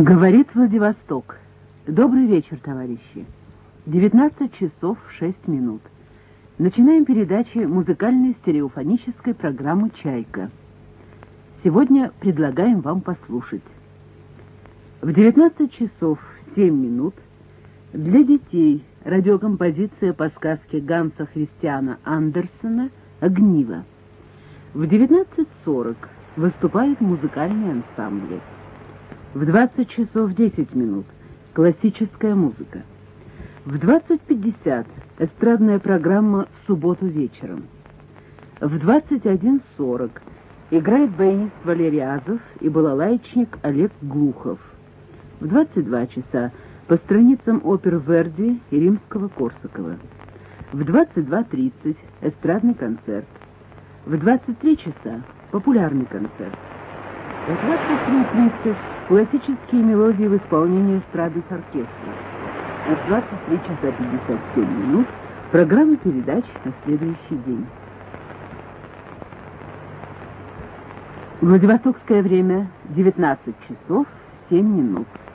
Говорит Владивосток. Добрый вечер, товарищи. 19 часов 6 минут. Начинаем передачи музыкальной стереофонической программы «Чайка». Сегодня предлагаем вам послушать. В 19 часов 7 минут для детей радиокомпозиция по сказке Ганса Христиана Андерсена «Огниво». В 19:40 выступают музыкальные ансамбли. В 20 часов 10 минут классическая музыка. В 20:50 эстрадная программа «В субботу вечером». В 21:40 играет баянист Валерий Азов и балалайчник Олег Глухов. В 22 часа по страницам опер Верди и Римского-Корсакова. В 22:30 эстрадный концерт. В 23 часа популярный концерт. В 23:30 классические мелодии в исполнении эстрады с оркестром. В 23 часа 57 минут программа передач на следующий день. Владивостокское время 19 часов 7 минут.